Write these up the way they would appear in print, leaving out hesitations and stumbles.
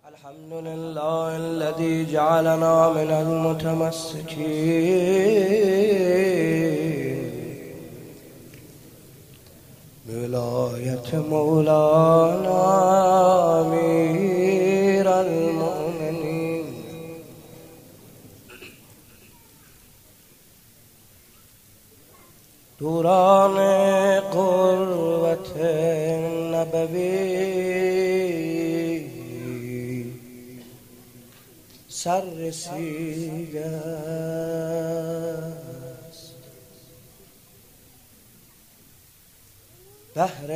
الحمد لله الذي جعلنا من المتمسكين بولاية مولانا أمير المؤمنين دوران قربت النبوي سر رسیده است بهر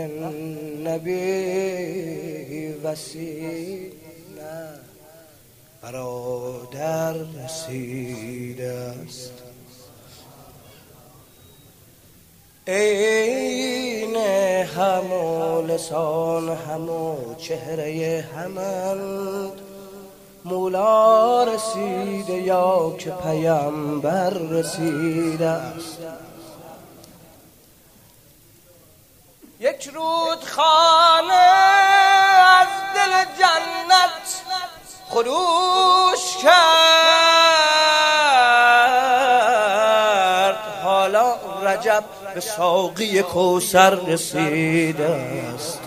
نبی وسیله برادر رسیده است عین هم و لسان هم و چهره همند مولا رسیده یا که پیامبر رسیده است یک رودخانه از دل جنت خروش کرد حالا رجب به ساقی کوثر رسیده است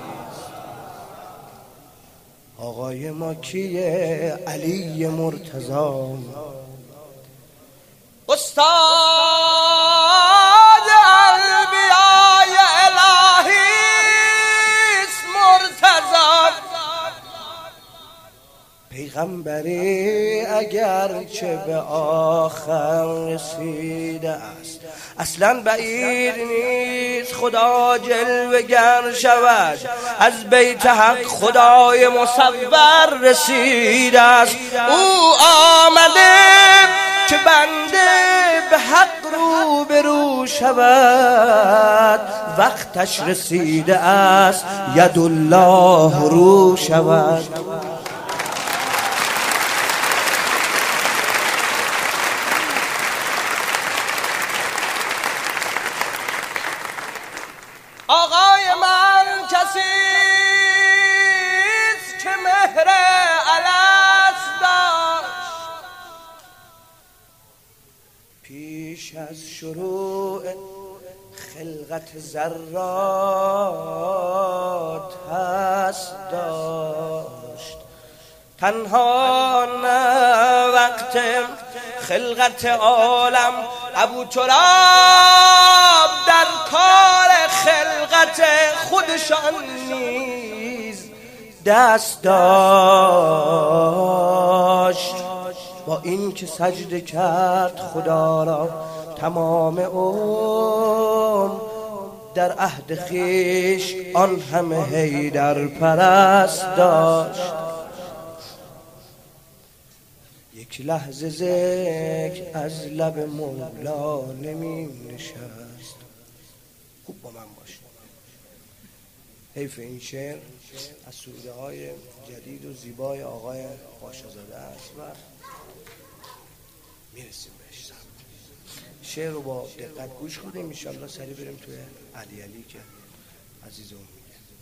آقای ما کیه؟ علی مرتضی استاد انبیاء الهی است مرتضی پیغمبری اگر چه به آخر رسیده است اصلا بعید نیست خدا جلوه‌گر شود از بیت حق خدای مصور رسیده است او آمده که بنده به حق رو به رو شود وقتش رسیده است ید الله رو شود آقای من کسیست که مهر الست داشت پیش از شروع خلقت ذرات هست داشت تنها نه وقت خلقت عالم ابو تراب در کار خلقت خودشان نیز دست داشت با این که سجده کرد خدا را تمام عمر در عهد خویش آن همه حیدر پرست داشت یک لحظه ذکر از لب مولا نمی نشست خوب با من باش حیف این شعر از سروده های جدید و زیبای آقای قاشق‌زاده است و میرسیم بهش شعر رو با دقت گوش کنیم انشالله سریع بریم توی علی که عزیزم میگه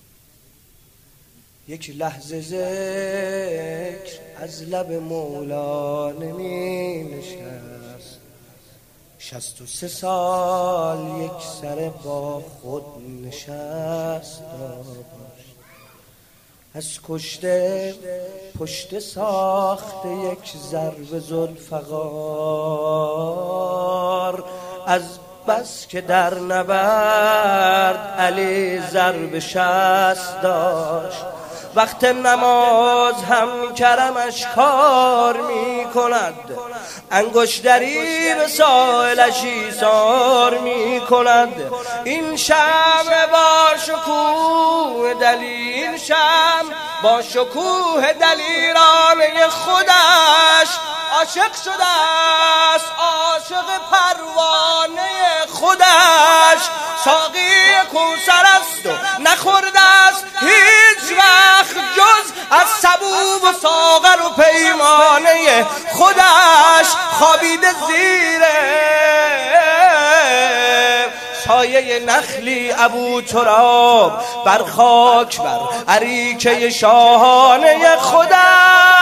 یک لحظه ذکر از لب مولا نمی نشست 63 سال یک سر با خود نشست داشت از کشته پشت ساخت یک ضرب ذوالفقار از بس که در نبرد علی ضرب 60 داشت وقت نماز هم کرمش کار می کند انگشتری به سائلش ایثار می کند این شمع با شکوه دلیل شمع با شکوه دلیرانه خودش عاشق شده است عاشق پروانه خودش ساقی کوثر است و نخورده است هیچ وقت جز از سبو و ساغر و پیمانه خودش خوابیده زیر سایه نخلی ابو تراب بر خاک بر اریکه شاهانه خودش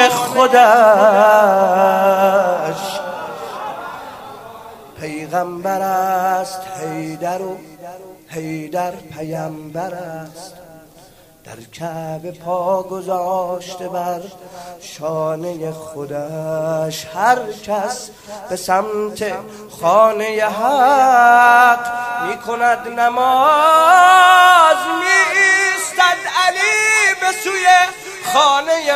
خودش پیغمبر است حیدر و حیدر پیامبر است. در کعبه پا گذاشته بر شانه خودش، هر کس به سمت خانه حق می کند نماز، می ایستد علی به سوی خانه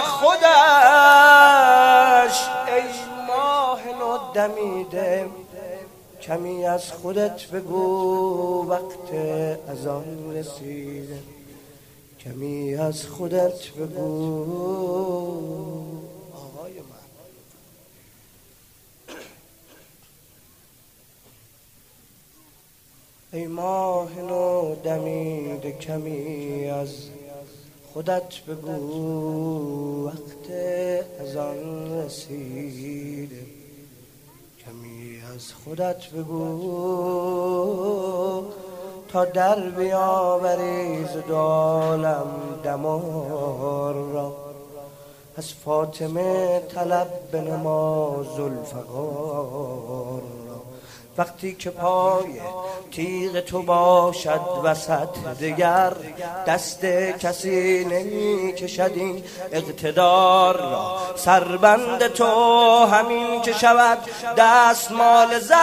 خودش. ای ماه نو دمیده کمی از خودت بگو، وقت اذان رسیده کمی از خودت بگو. آقای من ای ماه نو دمیده کمی از خودت بگو، وقت اذان رسیده کمی از خودت بگو. تا در بیاوری ز دو عالم دمار را، از فاطمه طلب به نماز ذوالفقار را. وقتی که پای تیغ تو باشد وسط، دگر دست کسی نمی کشد این اقتدار را. سربند تو همین که شود دستمال زر،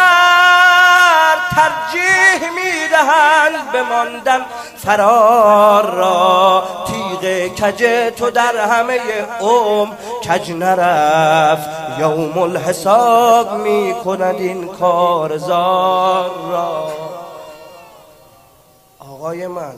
ترجیح میدهند به ماندن فرار را. تیغ کج تو در همه عمر کج نرفت، یوم الحساب می کند این کارزار را. آقای من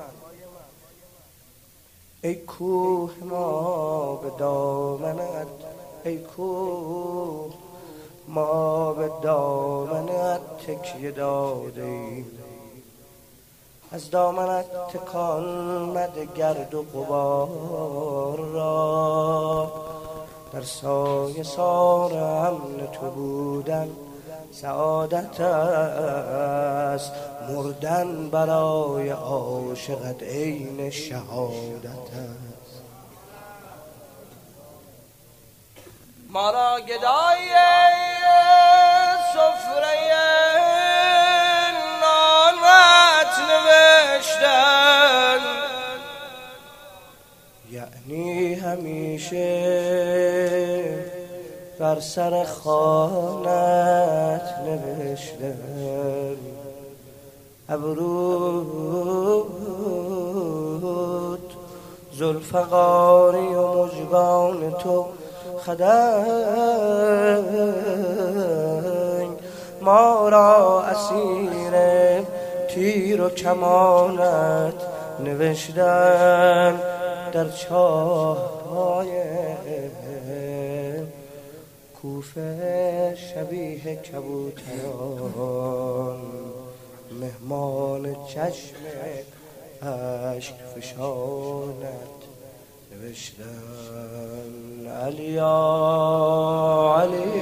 ای کوه ما به دامنت، ای کوه ما به دامنت تکیه داده ایم. از دامنت تکان مده گرد و غبار را. در سایه سار امن تو بودن سعادت است، مردن برای عاشقت عین شهادت است. ما را گدای سفره نانت نوشتن، یعنی همیشه بر سر خوانت نوشتن. ابروت ذوالفقاری و مژگان تو خدنگ، ما را اسیر تیر و کمانت نوشتن. در چاهای کوفه شبیه کبوتران، مهمان چشم اشک فشانت نوشتن. علی یا علی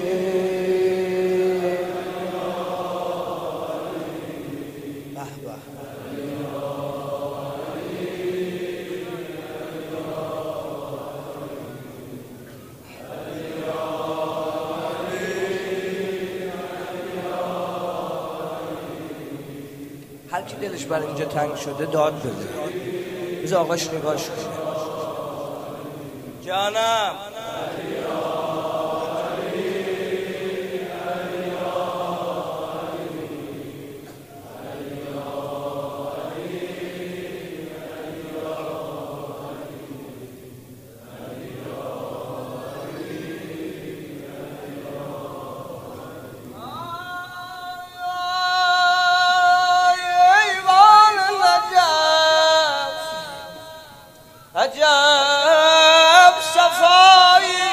هر کی دلش بر اینجا تنگ شده داد بده، بذار آقاش نگاش کنه. جانم عجب صفایی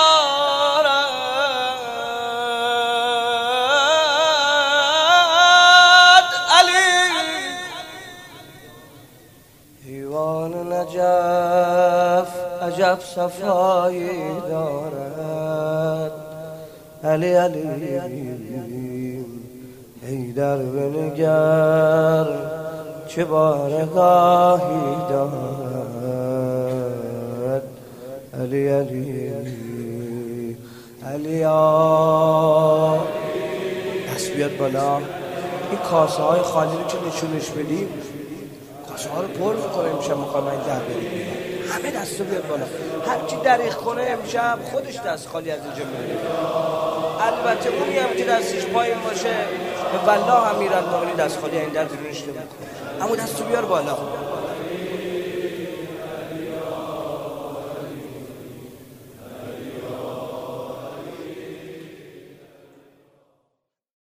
دارد علی، ایوان نجف عجب صفایی دارد علی. علی حیدر بنگر چه بارگاهی دارد علی علی علیا. دست بیاد بالا. این کاسه های خالی رو که نشونش بدیم کاسه ها رو پر میکنه امشب. میخوام این ده بریم همه دست رو بیاد بالا. هرچی دریخ کنه امشب خودش دست خالی از اینجا میره. البته اونی هم که دستش پایین باشه به والله هم میرن تا دست خالی این در بیرونش نمیکنه. اما دست رو بیار بالا.